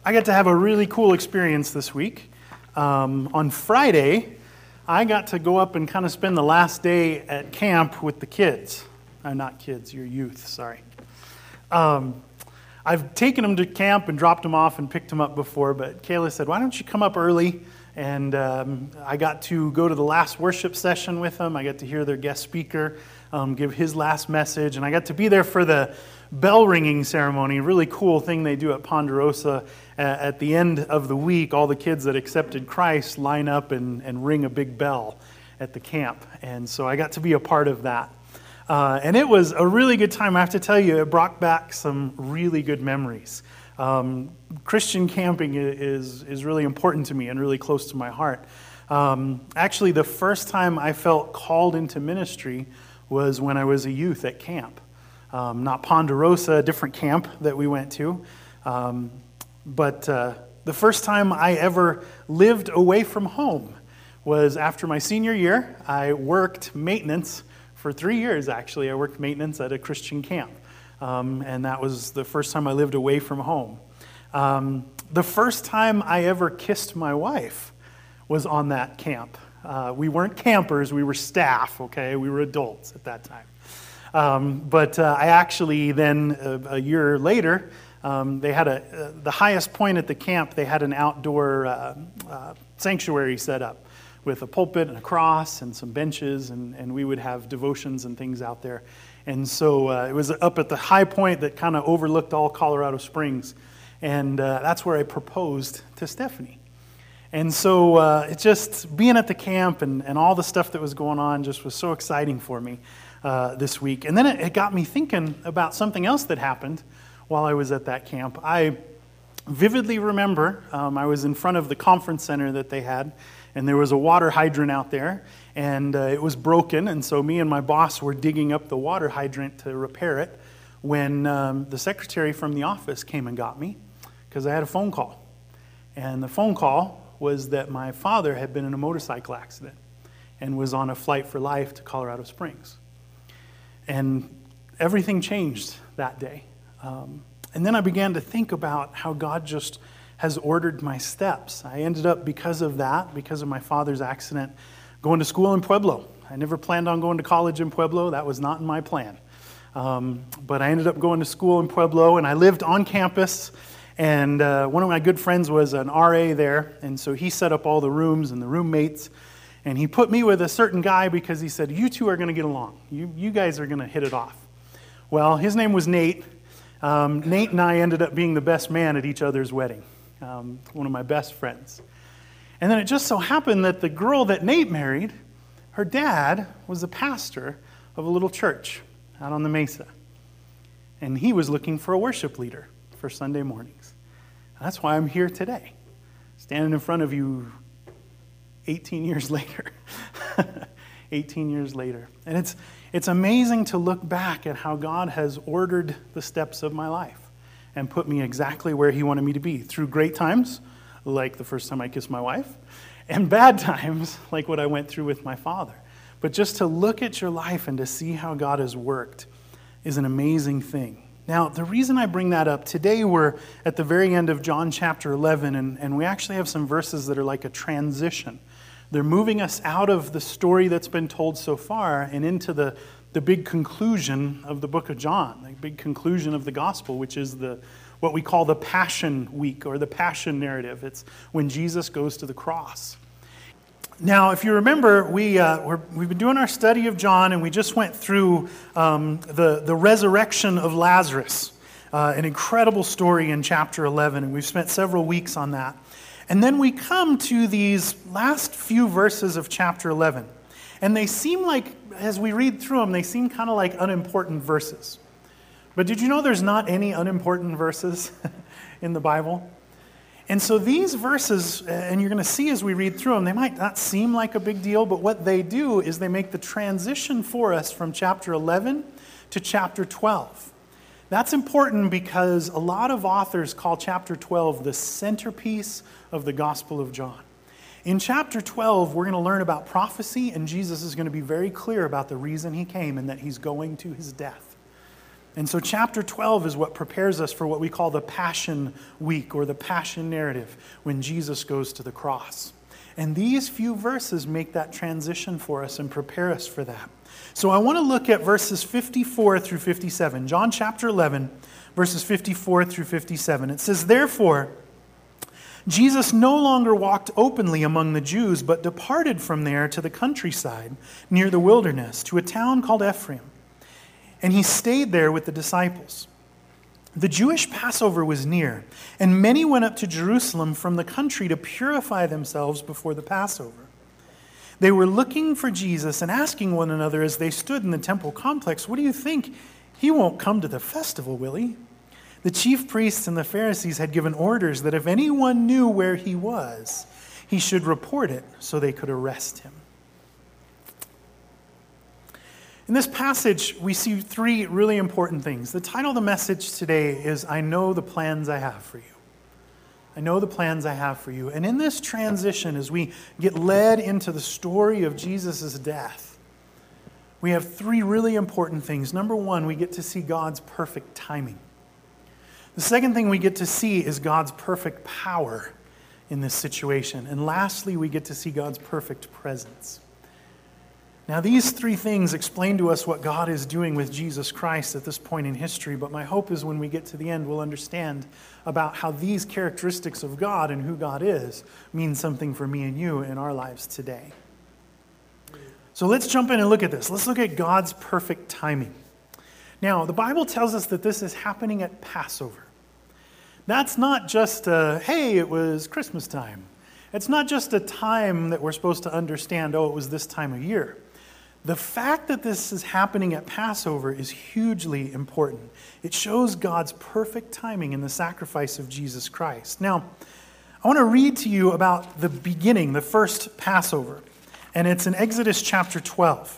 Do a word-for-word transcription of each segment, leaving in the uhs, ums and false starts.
I got to have a really cool experience this week. Um, on Friday, I got to go up and kind of spend the last day at camp with the kids. Uh, not kids, your youth, sorry. Um, I've taken them to camp and dropped them off and picked them up before, but Kayla said, why don't you come up early? And um, I got to go to the last worship session with them. I got to hear their guest speaker um, give his last message, and I got to be there for the bell ringing ceremony. A really cool thing they do at Ponderosa. Uh, at the end of the week, all the kids that accepted Christ line up and, and ring a big bell at the camp. And so I got to be a part of that. Uh, and it was a really good time. I have to tell you, it brought back some really good memories. Um, Christian camping is, is really important to me and really close to my heart. Um, actually, the first time I felt called into ministry was when I was a youth at camp. Um, not Ponderosa, a different camp that we went to. Um, but uh, the first time I ever lived away from home was after my senior year. I worked maintenance for three years, actually. I worked maintenance at a Christian camp. Um, and that was the first time I lived away from home. Um, the first time I ever kissed my wife was on that camp. Uh, we weren't campers, we were staff, okay? We were adults at that time. Um, but uh, I actually then, a, a year later, um, they had a, uh, the highest point at the camp, they had an outdoor uh, uh, sanctuary set up with a pulpit and a cross and some benches, and, and we would have devotions and things out there. And so uh, it was up at the high point that kind of overlooked all Colorado Springs. And uh, that's where I proposed to Stephanie. And so uh, it just, being at the camp and, and all the stuff that was going on just was so exciting for me uh, this week. And then it, it got me thinking about something else that happened while I was at that camp. I vividly remember um, I was in front of the conference center that they had, and there was a water hydrant out there, and uh, it was broken, and so me and my boss were digging up the water hydrant to repair it when um, the secretary from the office came and got me because I had a phone call. And the phone call was that my father had been in a motorcycle accident and was on a flight for life to Colorado Springs. And everything changed that day. Um, and then I began to think about how God just has ordered my steps. I ended up, because of that, because of my father's accident, going to school in Pueblo. I never planned on going to college in Pueblo. That was not in my plan. Um, but I ended up going to school in Pueblo, and I lived on campus. And uh, one of my good friends was an R A there, and so he set up all the rooms and the roommates. And he put me with a certain guy because he said, you two are going to get along. You, you guys are going to hit it off. Well, his name was Nate. Um, Nate and I ended up being the best man at each other's wedding. Um, one of my best friends. And then it just so happened that the girl that Nate married, her dad was the pastor of a little church out on the Mesa. And he was looking for a worship leader for Sunday mornings. And that's why I'm here today, standing in front of you eighteen years later. eighteen years later. And it's, it's amazing to look back at how God has ordered the steps of my life and put me exactly where he wanted me to be, through great times, like the first time I kissed my wife, and bad times, like what I went through with my father. But just to look at your life and to see how God has worked is an amazing thing. Now, the reason I bring that up, today we're at the very end of John chapter eleven, and, and we actually have some verses that are like a transition. They're moving us out of the story that's been told so far and into the the big conclusion of the book of John, the big conclusion of the gospel, which is the what we call the Passion Week or the Passion narrative. It's when Jesus goes to the cross. Now, if you remember, we, uh, we're, we've been doing our study of John, and we just went through um, the, the resurrection of Lazarus, uh, an incredible story in chapter eleven, and we've spent several weeks on that. And then we come to these last few verses of chapter eleven. And they seem like, as we read through them, they seem kind of like unimportant verses. But did you know there's not any unimportant verses in the Bible? And so these verses, and you're going to see as we read through them, they might not seem like a big deal, but what they do is they make the transition for us from chapter eleven to chapter twelve. That's important because a lot of authors call chapter twelve the centerpiece of the Gospel of John. In chapter twelve, we're going to learn about prophecy, and Jesus is going to be very clear about the reason he came and that he's going to his death. And so chapter twelve is what prepares us for what we call the Passion Week, or the Passion narrative, when Jesus goes to the cross. And these few verses make that transition for us and prepare us for that. So I want to look at verses fifty-four through fifty-seven. John chapter eleven, verses fifty-four through fifty-seven. It says, "Therefore, Jesus no longer walked openly among the Jews, but departed from there to the countryside near the wilderness, to a town called Ephraim. And he stayed there with the disciples. The Jewish Passover was near, and many went up to Jerusalem from the country to purify themselves before the Passover. They were looking for Jesus and asking one another as they stood in the temple complex, 'What do you think? He won't come to the festival, will he?' The chief priests and the Pharisees had given orders that if anyone knew where he was, he should report it so they could arrest him." In this passage, we see three really important things. The title of the message today is, "I Know the Plans I Have for You." I know the plans I have for you. And in this transition, as we get led into the story of Jesus' death, we have three really important things. Number one, we get to see God's perfect timing. The second thing we get to see is God's perfect power in this situation. And lastly, we get to see God's perfect presence. Now, these three things explain to us what God is doing with Jesus Christ at this point in history, but my hope is when we get to the end, we'll understand about how these characteristics of God and who God is mean something for me and you in our lives today. So let's jump in and look at this. Let's look at God's perfect timing. Now, the Bible tells us that this is happening at Passover. That's not just a, hey, it was Christmas time. It's not just a time that we're supposed to understand, oh, it was this time of year. The fact that this is happening at Passover is hugely important. It shows God's perfect timing in the sacrifice of Jesus Christ. Now, I want to read to you about the beginning, the first Passover, and it's in Exodus chapter twelve.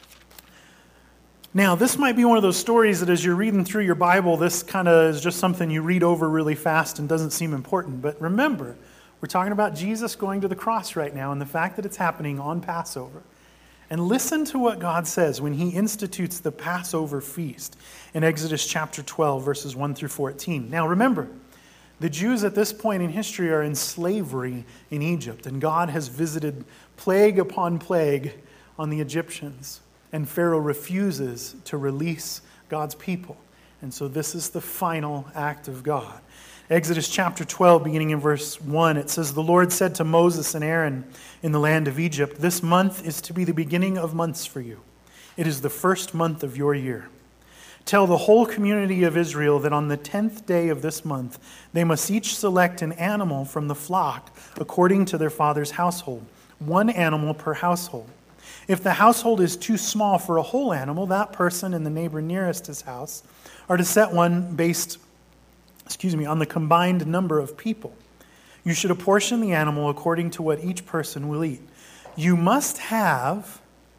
Now, this might be one of those stories that as you're reading through your Bible, this kind of is just something you read over really fast and doesn't seem important. But remember, we're talking about Jesus going to the cross right now and the fact that it's happening on Passover. And listen to what God says when he institutes the Passover feast in Exodus chapter twelve, verses one through fourteen. Now remember, the Jews at this point in history are in slavery in Egypt, and God has visited plague upon plague on the Egyptians, and Pharaoh refuses to release God's people. And so this is the final act of God. Exodus chapter twelve, beginning in verse one, it says, "The Lord said to Moses and Aaron in the land of Egypt, 'This month is to be the beginning of months for you. It is the first month of your year. Tell the whole community of Israel that on the tenth day of this month, they must each select an animal from the flock according to their father's household, one animal per household. If the household is too small for a whole animal, that person and the neighbor nearest his house are to set one based excuse me, on the combined number of people. You should apportion the animal according to what each person will eat. You must have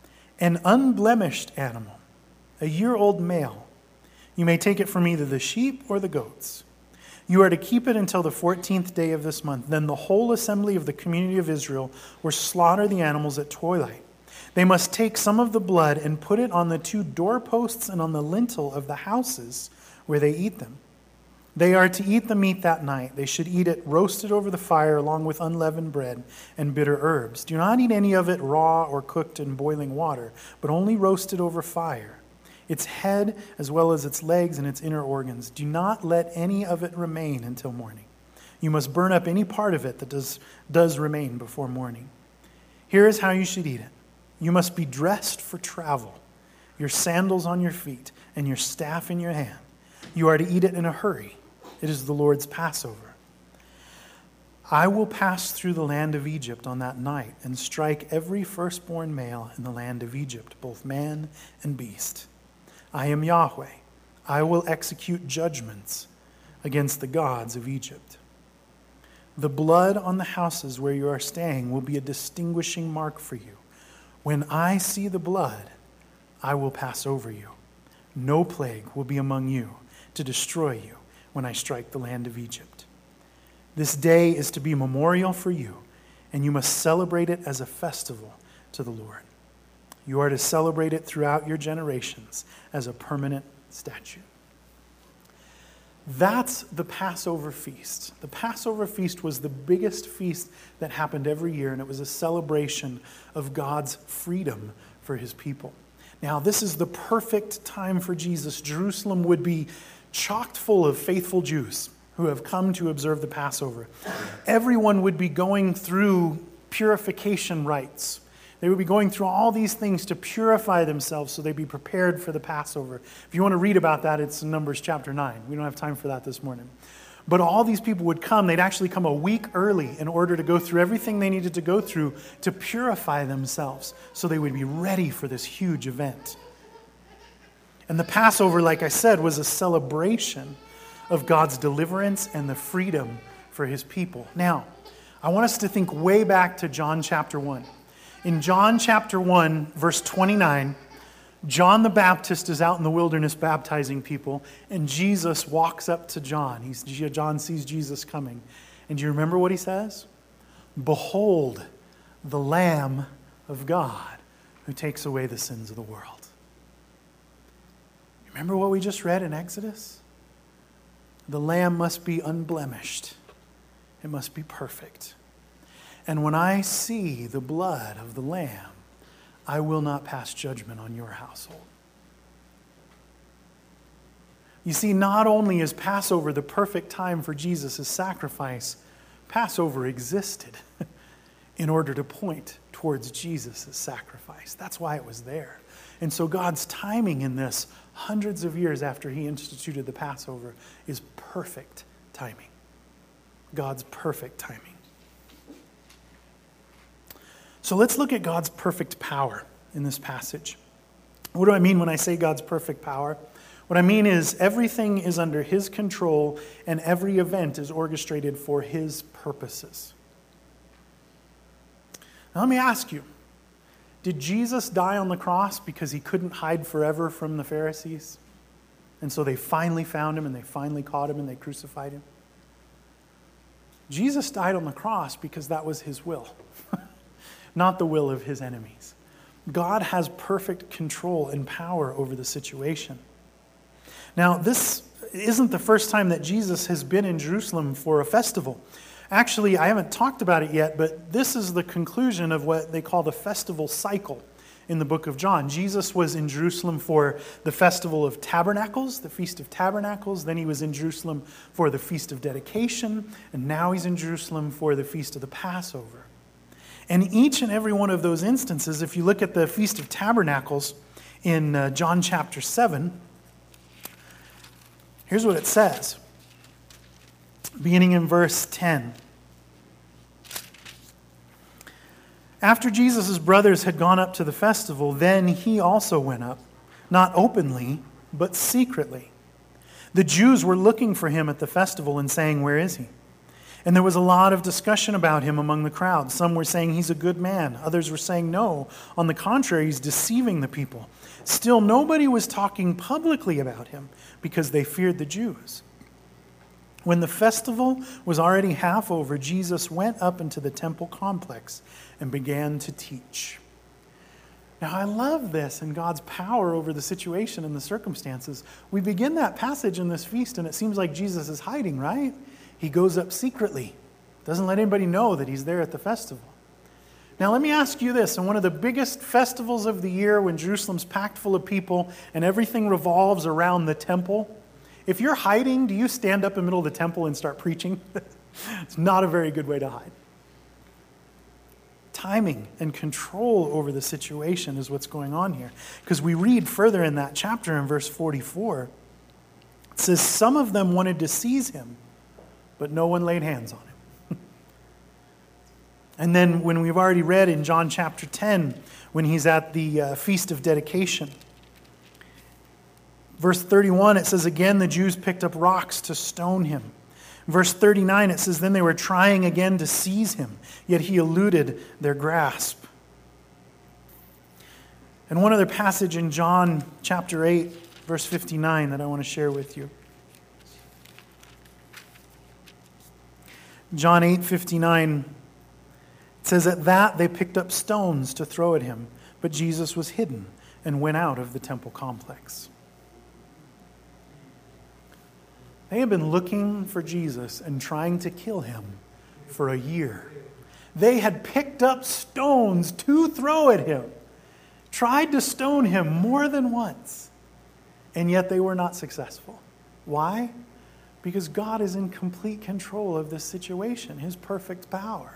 an unblemished animal, a year-old male. You may take it from either the sheep or the goats. You are to keep it until the fourteenth day of this month. Then the whole assembly of the community of Israel will slaughter the animals at twilight. They must take some of the blood and put it on the two doorposts and on the lintel of the houses where they eat them. They are to eat the meat that night. They should eat it roasted over the fire along with unleavened bread and bitter herbs. Do not eat any of it raw or cooked in boiling water, but only roasted over fire. Its head as well as its legs and its inner organs. Do not let any of it remain until morning. You must burn up any part of it that does, does remain before morning. Here is how you should eat it. You must be dressed for travel, your sandals on your feet and your staff in your hand. You are to eat it in a hurry. It is the Lord's Passover. I will pass through the land of Egypt on that night and strike every firstborn male in the land of Egypt, both man and beast. I am Yahweh. I will execute judgments against the gods of Egypt. The blood on the houses where you are staying will be a distinguishing mark for you. When I see the blood, I will pass over you. No plague will be among you to destroy you when I strike the land of Egypt. This day is to be a memorial for you, and you must celebrate it as a festival to the Lord. You are to celebrate it throughout your generations as a permanent statute." That's the Passover feast. The Passover feast was the biggest feast that happened every year, and it was a celebration of God's freedom for his people. Now, this is the perfect time for Jesus. Jerusalem would be chocked full of faithful Jews who have come to observe the Passover. Everyone would be going through purification rites. They would be going through all these things to purify themselves so they'd be prepared for the Passover. If you want to read about that, it's in Numbers chapter nine. We don't have time for that this morning. But all these people would come. They'd actually come a week early in order to go through everything they needed to go through to purify themselves so they would be ready for this huge event. And the Passover, like I said, was a celebration of God's deliverance and the freedom for his people. Now, I want us to think way back to John chapter one. In John chapter one, verse twenty-nine, John the Baptist is out in the wilderness baptizing people, and Jesus walks up to John. He's, John sees Jesus coming. And do you remember what he says? "Behold, the Lamb of God who takes away the sins of the world." Remember what we just read in Exodus? The Lamb must be unblemished. It must be perfect. And when I see the blood of the Lamb, I will not pass judgment on your household. You see, not only is Passover the perfect time for Jesus' sacrifice, Passover existed in order to point towards Jesus' sacrifice. That's why it was there. And so God's timing in this, hundreds of years after he instituted the Passover, is perfect timing. God's perfect timing. So let's look at God's perfect power in this passage. What do I mean when I say God's perfect power? What I mean is everything is under his control and every event is orchestrated for his purposes. Now let me ask you, did Jesus die on the cross because he couldn't hide forever from the Pharisees? And so they finally found him and they finally caught him and they crucified him? Jesus died on the cross because that was his will. Not the will of his enemies. God has perfect control and power over the situation. Now, this isn't the first time that Jesus has been in Jerusalem for a festival. Actually, I haven't talked about it yet, but this is the conclusion of what they call the festival cycle in the book of John. Jesus was in Jerusalem for the Festival of Tabernacles, the Feast of Tabernacles. Then he was in Jerusalem for the Feast of Dedication. And now he's in Jerusalem for the Feast of the Passover. And each and every one of those instances, if you look at the Feast of Tabernacles in uh, John chapter seven, here's what it says, beginning in verse ten. After Jesus' brothers had gone up to the festival, then he also went up, not openly, but secretly. The Jews were looking for him at the festival and saying, "Where is he?" And there was a lot of discussion about him among the crowd. Some were saying he's a good man. Others were saying no. On the contrary, he's deceiving the people. Still, nobody was talking publicly about him because they feared the Jews. When the festival was already half over, Jesus went up into the temple complex and began to teach. Now, I love this and God's power over the situation and the circumstances. We begin that passage in this feast, and it seems like Jesus is hiding, right? He goes up secretly, doesn't let anybody know that he's there at the festival. Now, let me ask you this. In one of the biggest festivals of the year, when Jerusalem's packed full of people and everything revolves around the temple, if you're hiding, do you stand up in the middle of the temple and start preaching? It's not a very good way to hide. Timing and control over the situation is what's going on here. Because we read further in that chapter in verse forty-four, it says, some of them wanted to seize him, but no one laid hands on him. And then when we've already read in John chapter ten, when he's at the uh, Feast of Dedication, verse thirty-one, it says, again, the Jews picked up rocks to stone him. Verse thirty-nine, it says, then they were trying again to seize him, yet he eluded their grasp. And one other passage in John chapter eight, verse fifty-nine that I want to share with you. John eight fifty-nine, it says, at that they picked up stones to throw at him, but Jesus was hidden and went out of the temple complex. They had been looking for Jesus and trying to kill him for a year. They had picked up stones to throw at him, tried to stone him more than once, and yet they were not successful. Why? Because God is in complete control of this situation. His perfect power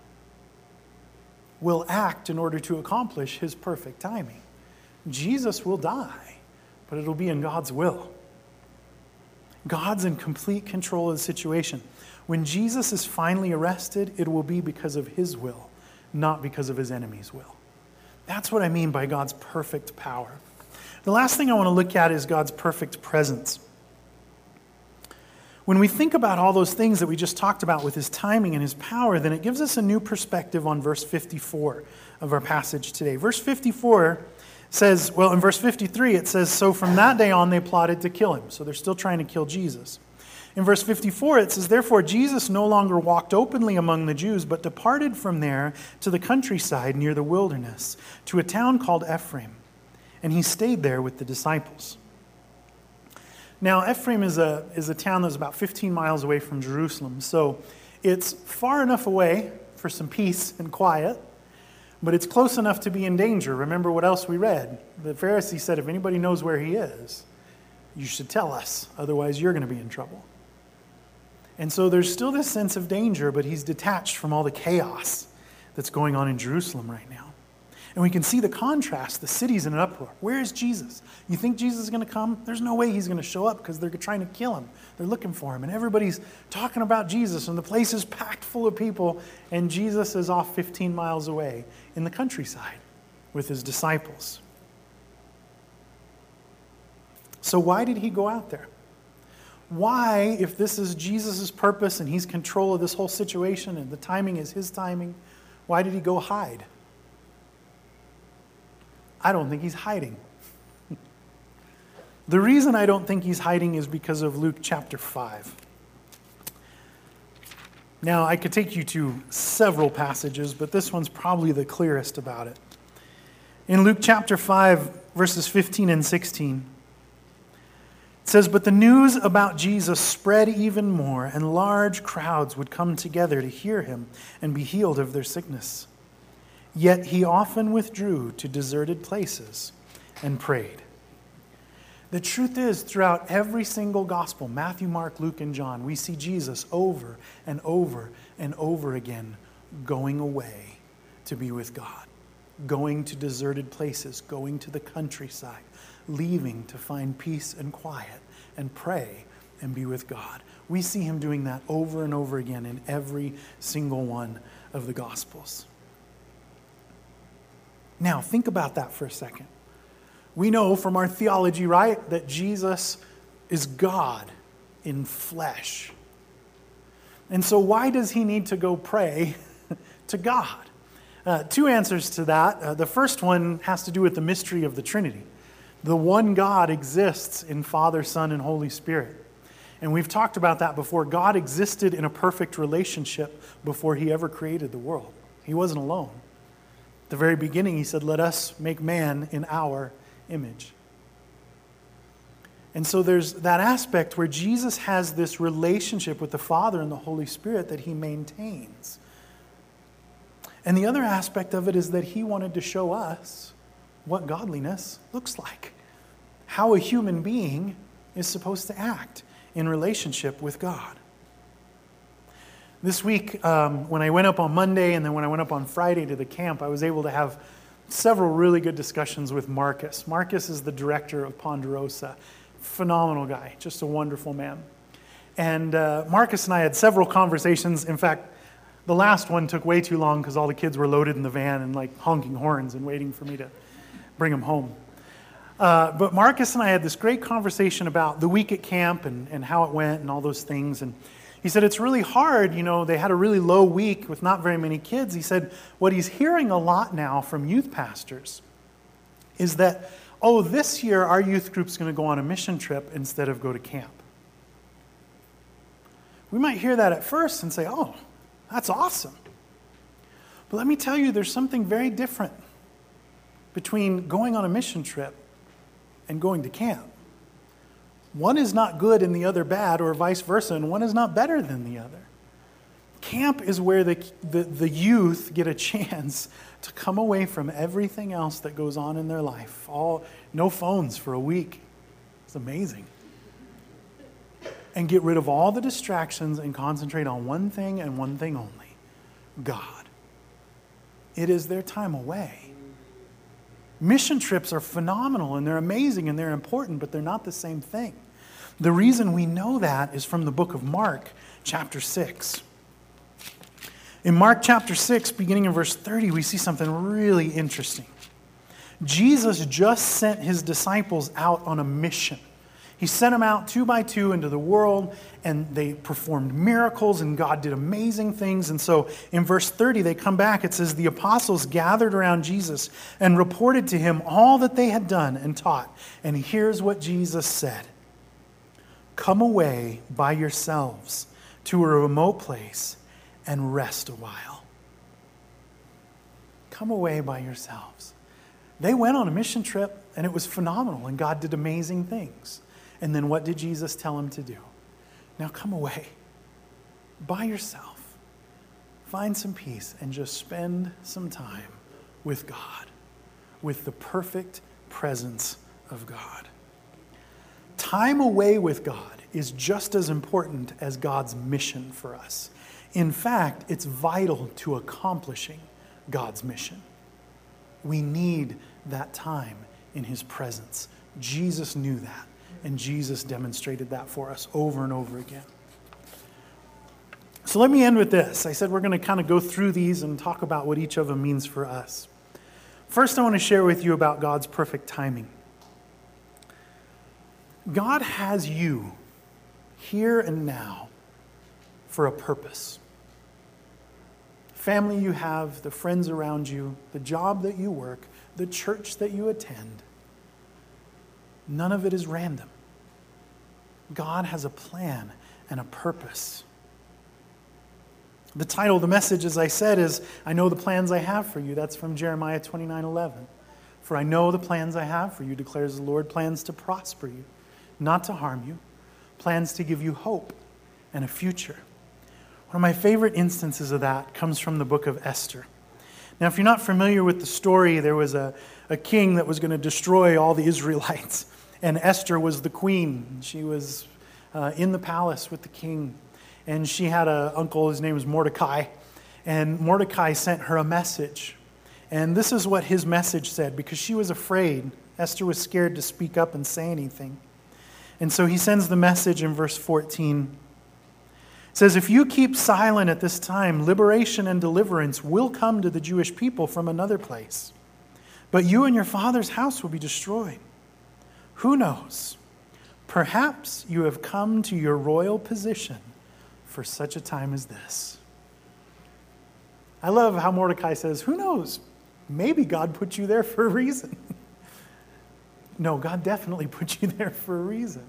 will act in order to accomplish his perfect timing. Jesus will die, but it'll be in God's will. God's in complete control of the situation. When Jesus is finally arrested, it will be because of his will, not because of his enemy's will. That's what I mean by God's perfect power. The last thing I want to look at is God's perfect presence. When we think about all those things that we just talked about with his timing and his power, then it gives us a new perspective on verse fifty-four of our passage today. Verse fifty-four says, well, in verse fifty-three, it says, so from that day on they plotted to kill him. So they're still trying to kill Jesus. In verse fifty-four, it says, therefore Jesus no longer walked openly among the Jews, but departed from there to the countryside near the wilderness, to a town called Ephraim. And he stayed there with the disciples. Now, Ephraim is a, is a town that's about fifteen miles away from Jerusalem. So it's far enough away for some peace and quiet, but it's close enough to be in danger. Remember what else we read? The Pharisee said, if anybody knows where he is, you should tell us. Otherwise, you're going to be in trouble. And so there's still this sense of danger, but he's detached from all the chaos that's going on in Jerusalem right now. And we can see the contrast. The city's in an uproar. Where is Jesus? You think Jesus is going to come? There's no way he's going to show up because they're trying to kill him. They're looking for him. And everybody's talking about Jesus. And the place is packed full of people. And Jesus is off fifteen miles away in the countryside with his disciples. So why did he go out there? Why, if this is Jesus' purpose and he's control of this whole situation and the timing is his timing, why did he go hide? I don't think he's hiding. The reason I don't think he's hiding is because of Luke chapter five. Now, I could take you to several passages, but this one's probably the clearest about it. In Luke chapter five, verses fifteen and sixteen, it says, but the news about Jesus spread even more, and large crowds would come together to hear him and be healed of their sickness. Yet he often withdrew to deserted places and prayed. The truth is, throughout every single gospel, Matthew, Mark, Luke, and John, we see Jesus over and over and over again going away to be with God, going to deserted places, going to the countryside, leaving to find peace and quiet and pray and be with God. We see him doing that over and over again in every single one of the Gospels. Now, think about that for a second. We know from our theology, right, that Jesus is God in flesh. And so why does he need to go pray to God? Uh, two answers to that. Uh, the first one has to do with the mystery of the Trinity. The one God exists in Father, Son, and Holy Spirit. And we've talked about that before. God existed in a perfect relationship before he ever created the world. He wasn't alone. At the very beginning, he said, let us make man in our image. And so there's that aspect where Jesus has this relationship with the Father and the Holy Spirit that he maintains. And the other aspect of it is that he wanted to show us what godliness looks like, how a human being is supposed to act in relationship with God. This week, um, when I went up on Monday and then when I went up on Friday to the camp, I was able to have several really good discussions with Marcus. Marcus is the director of Ponderosa. Phenomenal guy, just a wonderful man. And uh, Marcus and I had several conversations. In fact, the last one took way too long because all the kids were loaded in the van and like honking horns and waiting for me to bring them home. Uh, but Marcus and I had this great conversation about the week at camp and, and how it went and all those things. And he said, it's really hard. You know, they had a really low week with not very many kids. He said, what he's hearing a lot now from youth pastors is that, oh, this year our youth group's going to go on a mission trip instead of go to camp. We might hear that at first and say, oh, that's awesome. But let me tell you, there's something very different between going on a mission trip and going to camp. One is not good and the other bad, or vice versa, and one is not better than the other. Camp is where the, the, the youth get a chance to come away from everything else that goes on in their life. All, no phones for a week. It's amazing. And get rid of all the distractions and concentrate on one thing and one thing only, God. It is their time away. Mission trips are phenomenal and they're amazing and they're important, but they're not the same thing. The reason we know that is from the book of Mark, chapter six. In Mark chapter six, beginning in verse thirty, we see something really interesting. Jesus just sent his disciples out on a mission. He sent them out two by two into the world, and they performed miracles, and God did amazing things. And so in verse thirty, they come back. It says, the apostles gathered around Jesus and reported to him all that they had done and taught. And here's what Jesus said. Come away by yourselves to a remote place and rest a while. Come away by yourselves. They went on a mission trip, and it was phenomenal, and God did amazing things. And then what did Jesus tell them to do? Now come away by yourself. Find some peace and just spend some time with God, with the perfect presence of God. Time away with God is just as important as God's mission for us. In fact, it's vital to accomplishing God's mission. We need that time in his presence. Jesus knew that, and Jesus demonstrated that for us over and over again. So let me end with this. I said we're going to kind of go through these and talk about what each of them means for us. First, I want to share with you about God's perfect timing. God has you here and now for a purpose. Family you have, the friends around you, the job that you work, the church that you attend, none of it is random. God has a plan and a purpose. The title of the message, as I said, is I know the plans I have for you. That's from Jeremiah twenty-nine eleven. For I know the plans I have for you, declares the Lord, plans to prosper you, not to harm you, plans to give you hope and a future. One of my favorite instances of that comes from the book of Esther. Now, if you're not familiar with the story, there was a, a king that was going to destroy all the Israelites. And Esther was the queen. She was uh, in the palace with the king. And she had an uncle, his name was Mordecai. And Mordecai sent her a message. And this is what his message said, because she was afraid. Esther was scared to speak up and say anything. And so he sends the message in verse fourteen. It says, if you keep silent at this time, liberation and deliverance will come to the Jewish people from another place. But you and your father's house will be destroyed. Who knows? Perhaps you have come to your royal position for such a time as this. I love how Mordecai says, who knows? Maybe God put you there for a reason. No, God definitely put you there for a reason.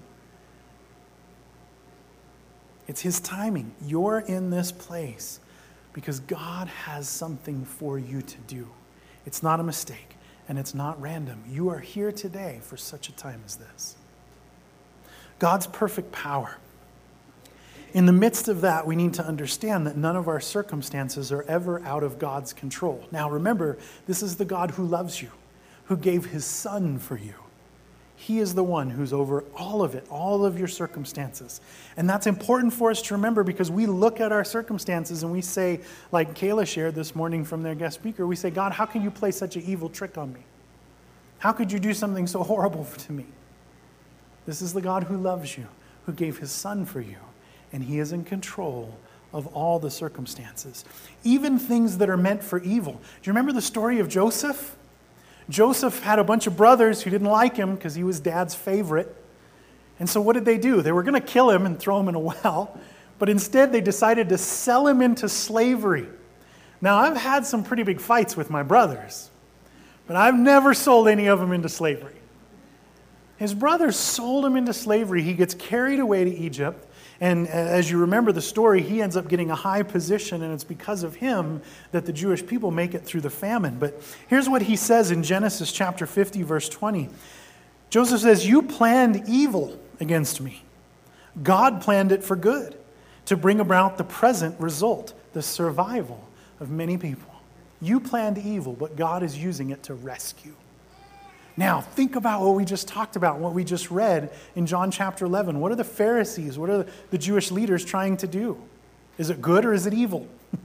It's his timing. You're in this place because God has something for you to do. It's not a mistake, and it's not random. You are here today for such a time as this. God's perfect power. In the midst of that, we need to understand that none of our circumstances are ever out of God's control. Now remember, this is the God who loves you, who gave his son for you. He is the one who's over all of it, all of your circumstances. And that's important for us to remember because we look at our circumstances and we say, like Kayla shared this morning from their guest speaker, we say, God, how can you play such an evil trick on me? How could you do something so horrible to me? This is the God who loves you, who gave his son for you, and he is in control of all the circumstances, even things that are meant for evil. Do you remember the story of Joseph? Joseph had a bunch of brothers who didn't like him because he was dad's favorite. And so what did they do? They were going to kill him and throw him in a well, but instead they decided to sell him into slavery. Now, I've had some pretty big fights with my brothers, but I've never sold any of them into slavery. His brothers sold him into slavery. He gets carried away to Egypt. And as you remember the story, he ends up getting a high position, and it's because of him that the Jewish people make it through the famine. But here's what he says in Genesis chapter fifty, verse twenty. Joseph says, you planned evil against me. God planned it for good, to bring about the present result, the survival of many people. You planned evil, but God is using it to rescue. Now, think about what we just talked about, what we just read in John chapter eleven. What are the Pharisees, what are the Jewish leaders trying to do? Is it good or is it evil?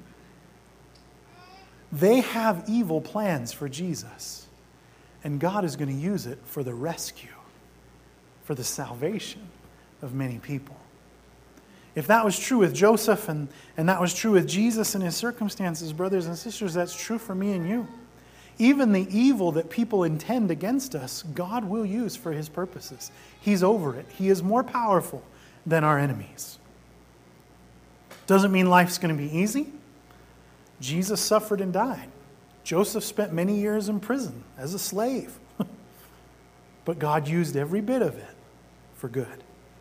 They have evil plans for Jesus, and God is going to use it for the rescue, for the salvation of many people. If that was true with Joseph and, and that was true with Jesus and his circumstances, brothers and sisters, that's true for me and you. Even the evil that people intend against us, God will use for his purposes. He's over it. He is more powerful than our enemies. Doesn't mean life's going to be easy. Jesus suffered and died. Joseph spent many years in prison as a slave. But God used every bit of it for good.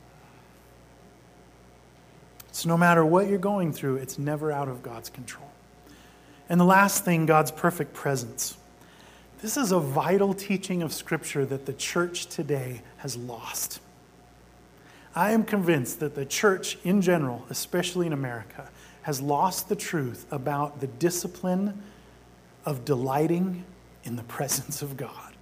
So no matter what you're going through, it's never out of God's control. And the last thing, God's perfect presence. This is a vital teaching of Scripture that the church today has lost. I am convinced that the church in general, especially in America, has lost the truth about the discipline of delighting in the presence of God.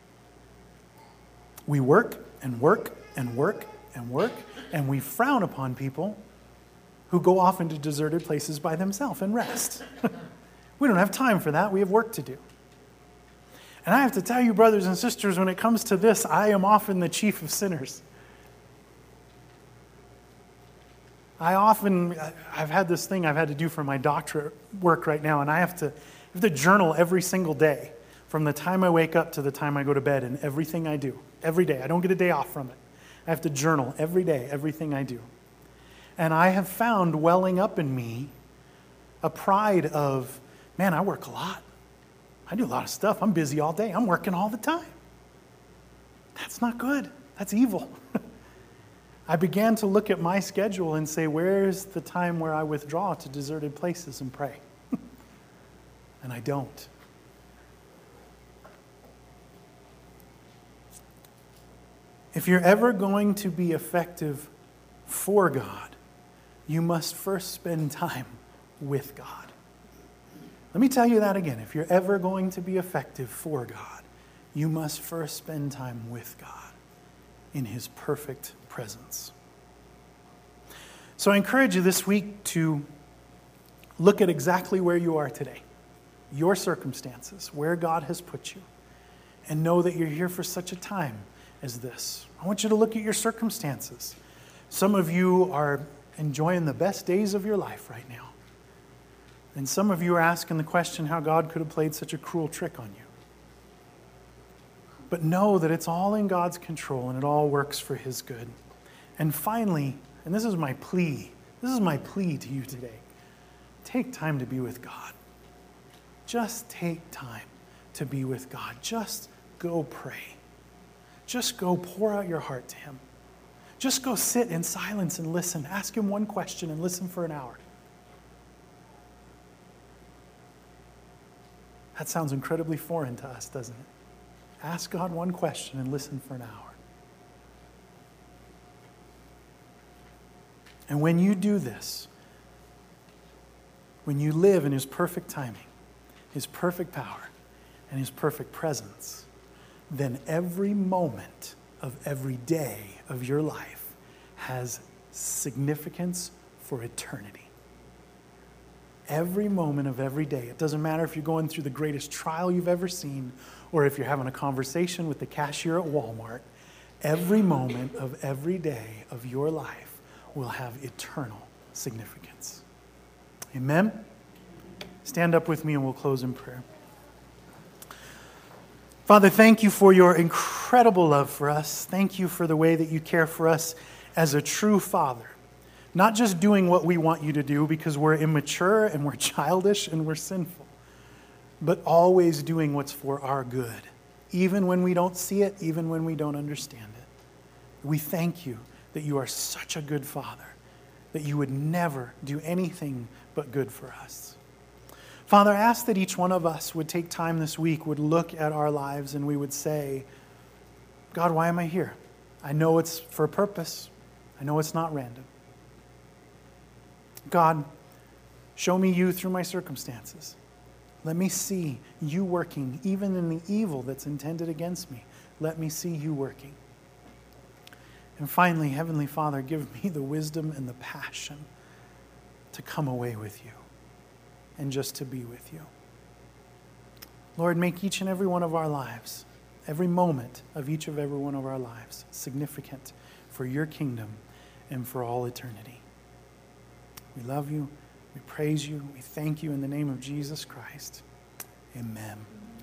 We work and work and work and work, and we frown upon people who go off into deserted places by themselves and rest. We don't have time for that. We have work to do. And I have to tell you, brothers and sisters, when it comes to this, I am often the chief of sinners. I often, I've had this thing I've had to do for my doctorate work right now, and I have to, I have to journal every single day, from the time I wake up to the time I go to bed, and everything I do. Every day. I don't get a day off from it. I have to journal every day, everything I do. And I have found welling up in me a pride of, man, I work a lot. I do a lot of stuff. I'm busy all day. I'm working all the time. That's not good. That's evil. I began to look at my schedule and say, where's the time where I withdraw to deserted places and pray? And I don't. If you're ever going to be effective for God, you must first spend time with God. Let me tell you that again. If you're ever going to be effective for God, you must first spend time with God in his perfect presence. So I encourage you this week to look at exactly where you are today, your circumstances, where God has put you, and know that you're here for such a time as this. I want you to look at your circumstances. Some of you are enjoying the best days of your life right now. And some of you are asking the question how God could have played such a cruel trick on you. But know that it's all in God's control and it all works for his good. And finally, and this is my plea, this is my plea to you today, take time to be with God. Just take time to be with God. Just go pray. Just go pour out your heart to him. Just go sit in silence and listen. Ask him one question and listen for an hour. That sounds incredibly foreign to us, doesn't it? Ask God one question and listen for an hour. And when you do this, when you live in his perfect timing, his perfect power, and his perfect presence, then every moment of every day of your life has significance for eternity. Every moment of every day. It doesn't matter if you're going through the greatest trial you've ever seen or if you're having a conversation with the cashier at Walmart. Every moment of every day of your life will have eternal significance. Amen? Stand up with me and we'll close in prayer. Father, thank you for your incredible love for us. Thank you for the way that you care for us as a true father. Not just doing what we want you to do because we're immature and we're childish and we're sinful, but always doing what's for our good, even when we don't see it, even when we don't understand it. We thank you that you are such a good father, that you would never do anything but good for us. Father, I ask that each one of us would take time this week, would look at our lives, and we would say, God, why am I here? I know it's for a purpose. I know it's not random. God, show me you through my circumstances. Let me see you working, even in the evil that's intended against me. Let me see you working. And finally, Heavenly Father, give me the wisdom and the passion to come away with you and just to be with you. Lord, make each and every one of our lives, every moment of each of every one of our lives, significant for your kingdom and for all eternity. We love you. We praise you. We thank you in the name of Jesus Christ. Amen.